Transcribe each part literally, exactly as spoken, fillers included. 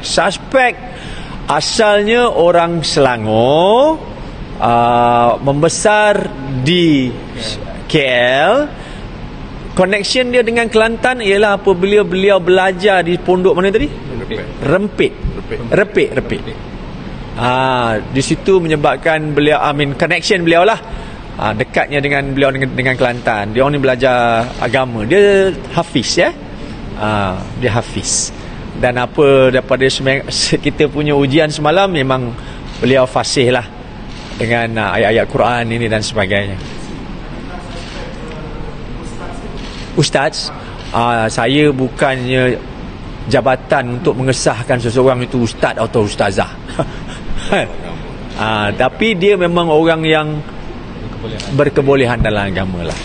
Suspek asalnya orang Selangor, uh, membesar di K L. Connection dia dengan Kelantan ialah apabila beliau belajar di pondok mana tadi? Rempit. Repit, Repit. Ah, di situ menyebabkan beliau, I mean connection beliau lah. Ah, dekatnya dengan beliau dengan, dengan Kelantan. Dia orang ni belajar agama. Dia hafiz ya. Ah, dia hafiz. Dan apa daripada kita punya ujian semalam, memang beliau fasih lah dengan uh, ayat-ayat Quran ini dan sebagainya. Ustaz, uh, saya bukannya jabatan untuk mengesahkan seseorang itu ustaz atau ustazah. uh, tapi dia memang orang yang berkebolehan dalam agama lah.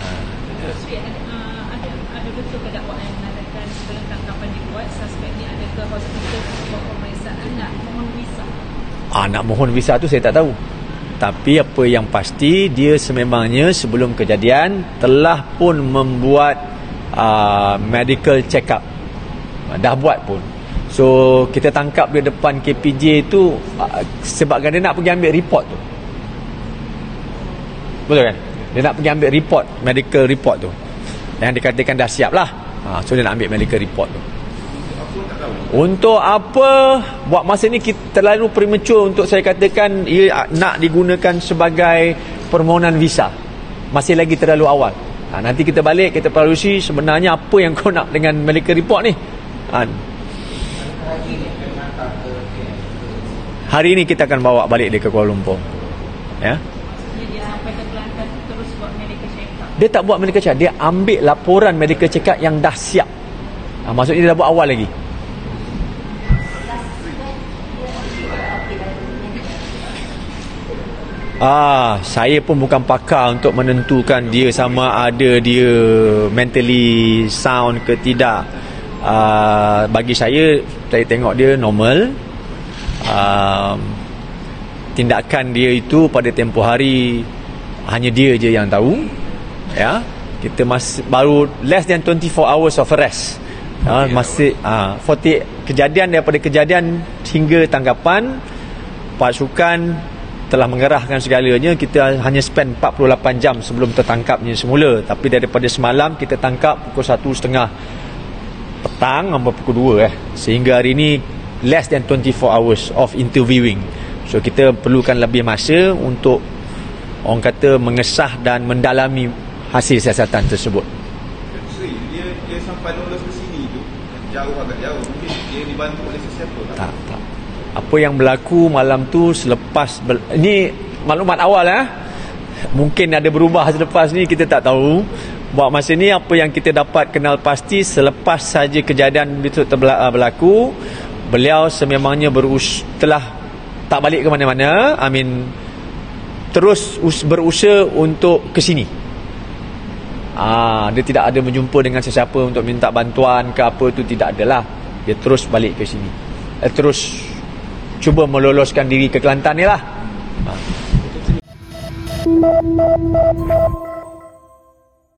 Ah, nak mohon visa tu saya tak tahu. Tapi apa yang pasti, dia sememangnya sebelum kejadian telah pun membuat uh, medical check up. Dah buat pun. So kita tangkap dia depan K P J tu uh, sebabkan dia nak pergi ambil report tu. Betul kan? Dia nak pergi ambil report, medical report tu. Yang dikatakan dah siap lah. uh, So dia nak ambil medical report tu. Untuk apa buat masa ni kita terlalu premature untuk saya katakan ia nak digunakan sebagai permohonan visa. Masih lagi terlalu awal. Ha, nanti kita balik, kita peralusi sebenarnya apa yang kau nak dengan medical report ni. Ha. Hari ni kita akan bawa balik dia ke Kuala Lumpur. Ya. Dia tak buat medical check up. Dia ambil laporan medical check up yang dah siap. Ha, maksudnya dia dah buat awal lagi. Ah, saya pun bukan pakar untuk menentukan dia sama ada dia mentally sound ke tidak. Ah, bagi saya, saya tengok dia normal. Ah, tindakan dia itu pada tempoh hari hanya dia je yang tahu. Ya, kita masih baru less than twenty-four hours of arrest. Ah, masih ah, forty kejadian daripada kejadian hingga tanggapan pasukan telah mengerahkan segalanya. Kita hanya spend empat puluh lapan jam sebelum tertangkapnya semula. Tapi daripada semalam kita tangkap pukul satu tiga puluh petang sampai pukul dua eh. Sehingga hari ini less than twenty-four hours of interviewing. So kita perlukan lebih masa untuk orang kata mengesah dan mendalami hasil siasatan tersebut. Dia, dia sampai lolos ke sini tu jauh, agak jauh. Mungkin dia dibantu oleh sesiapa tak? Tak, tak. Apa yang berlaku malam tu selepas ber... Ini maklumat awal eh. Mungkin ada berubah selepas ni, kita tak tahu. Buat masa ni apa yang kita dapat kenal pasti, selepas saja kejadian itu berlaku, beliau sememangnya berus telah tak balik ke mana-mana. I mean terus berusaha untuk ke sini. Ah, dia tidak ada berjumpa dengan sesiapa untuk minta bantuan ke apa tu, tidak adalah. Dia terus balik ke sini. Eh, terus cuba meloloskan diri ke Kelantan ni lah. Ha.